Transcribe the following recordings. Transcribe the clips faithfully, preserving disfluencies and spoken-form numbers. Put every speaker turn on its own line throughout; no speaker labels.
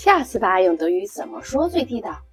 下次吧用德语怎么说最地道？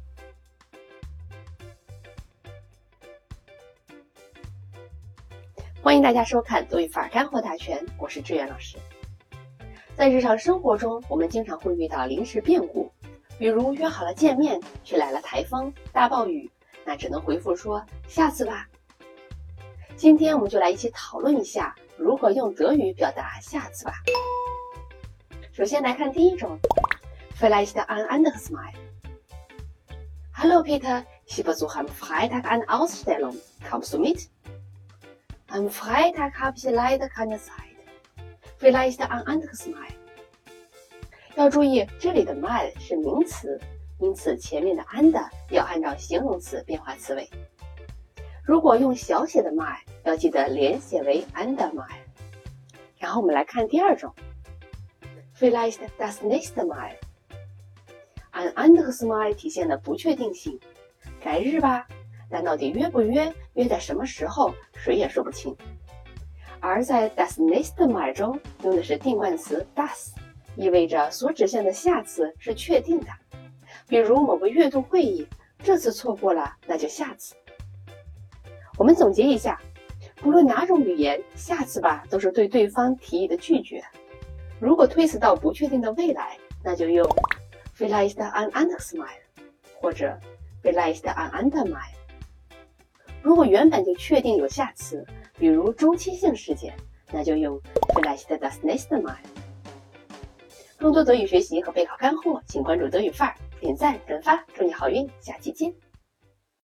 欢迎大家收看德语范儿干货大全，我是志远老师。在日常生活中，我们经常会遇到临时变故，比如约好了见面，却来了台风、大暴雨，那只能回复说下次吧。今天我们就来一起讨论一下如何用德语表达下次吧。首先来看第一种 Vielleicht ein anderes Mal. Hallo Peter, ich besuche am Freitag eine Ausstellung. Kommst du mit? Am Freitag habe ich leider keine Zeit. Vielleicht ein anderes Mal. 要注意，这里的 mal 是名词，因此前面的 and 要按照形容词变化词尾。如果用小写的 mal， 要记得连写为 and mal。然后我们来看第二种 Vielleicht das nächste Mal。Ein anderes Mal 体现了不确定性，改日吧，但到底约不约，约在什么时候，谁也说不清。而在 das nächste Mal 中用的是定冠词 das， 意味着所指向的下次是确定的。比如某个月度会议，这次错过了，那就下次。我们总结一下，不论哪种语言，下次吧都是对对方提议的拒绝。如果推辞到不确定的未来，那就用Vielleicht ein anderes Mal 或者 Vielleicht ein andermal。 如果原本就确定有下次，比如周期性事件，那就用 Vielleicht das nächste Mal。 更多德语学习和备考干货，请关注德语范儿，点赞转发，祝你好运，下期见。